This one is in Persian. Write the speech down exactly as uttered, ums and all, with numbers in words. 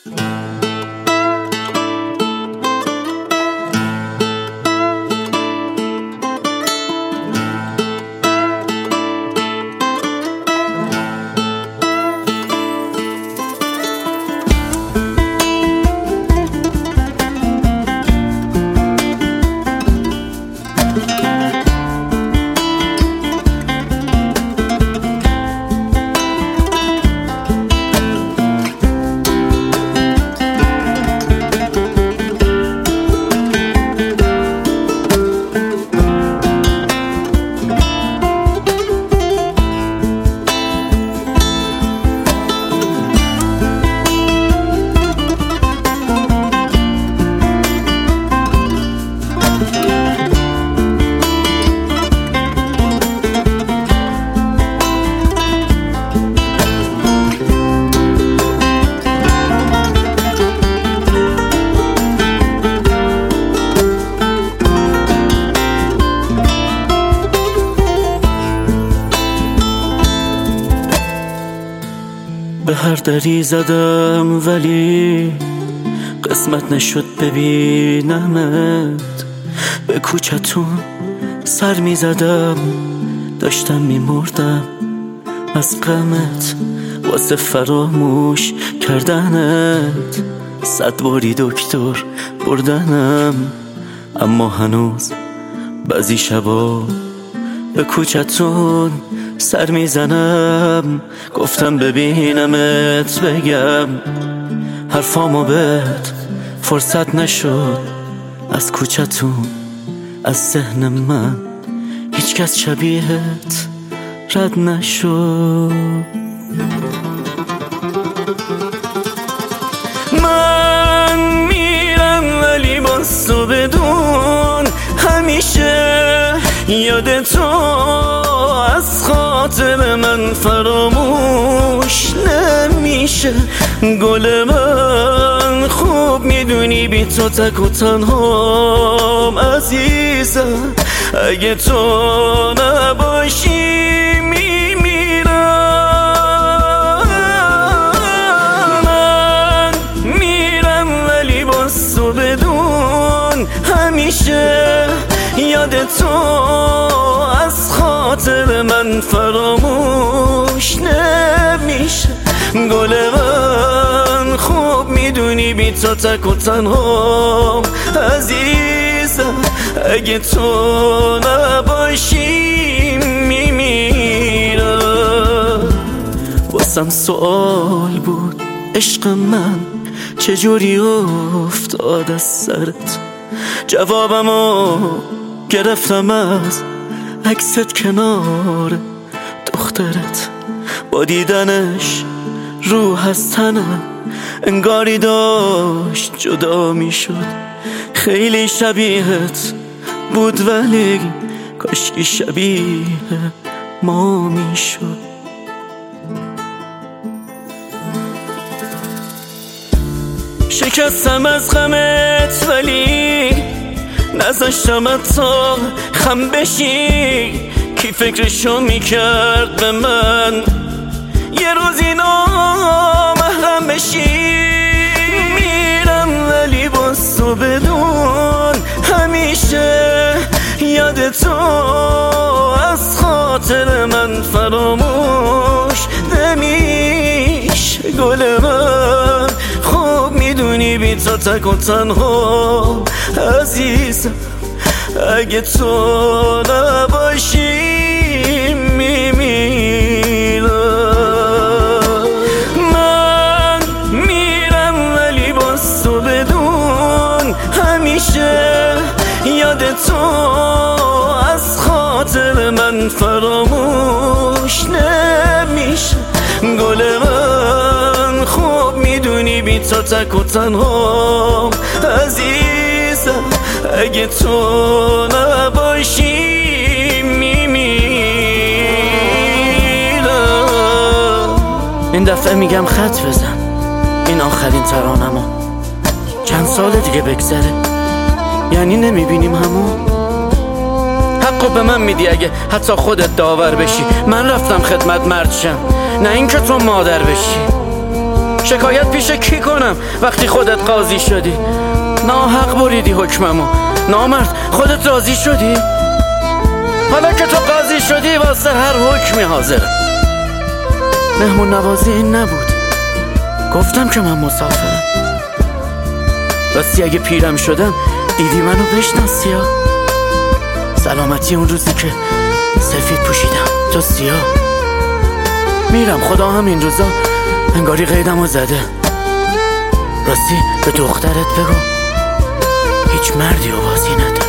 به هر دری زدم ولی قسمت نشد ببینمت. به کوچتون سر می زدم، داشتم می مردم از غمت واسه فراموش کردنت. صد باری دکتر بردنم، اما هنوز بعضی شبا به کوچتون سر میزنم. گفتم ببینمت بگم حرفامو بهت فرصت نشد. از کوچتون از ذهن من هیچ کس شبیهت رد نشد. من میرم ولی باز تو بدون همیشه یاد تو از خاطر من فراموش نمیشه. گل من خوب میدونی بی تو تک و تنهام عزیزم. اگه تو نباشی میمیرم. من میرم ولی باز تو بدون همیشه یاد تو از خاطر من فراموش نمیشه. گل من خوب میدونی بی تو تک و تنهام عزیزم. اگه تو نباشی میمیرم. واسم سوال بود عشق من چجوری افتاد از سرت. جوابمو گرفتم از عکست کنار دخترت. با دیدنش روح از تنم انگاری داشت جدا می شد. خیلی شبیهت بود ولی کاشکی شبیه ما می شد. شکستم از غمت ولی نذاشتم تا خم بشی. کی فکرشو میکرد به من یه روزی نامحرم بشی. میرم ولی باز تو بدون همیشه یاد تو از خاطر من فراموش نمیشه. گل من خوب میدونی بی تو تک و تنها عزیزم. اگه تو نباشی میمیرم. من میرم ولی باز تو بدون همیشه یاد تو از خاطر من فراموش نمیشه. گل من خوب میدونی بی تو تک و تنها عزیزم. اگه تو نباشی میمیرم. این دفعه میگم خط بزن، این آخرین ترانمو. چند سال دیگه بگذره یعنی نمیبینیم همون. حقو به من میدی اگه حتی خودت داور بشی. من رفتم خدمت مرد شم، نه اینکه تو مادر بشی. شکایت پیش کی کنم وقتی خودت قاضی شدی؟ ناحق بریدی حکممو. نامرد خودت راضی شدی؟ حالا که تو قاضی شدی واسه هر حکمی حاضرم. مهمون نوازی این نبود، گفتم که من مسافرم. راستی اگه پیرم شدم دیدی منو بشناسی ها. سلامتی اون روزی که سفید پوشیدم تو سیاه. میرم خدا هم این روزا انگاری قیدمو زده. راستی به دخترت بگو هیچ مردی و بازی نداره.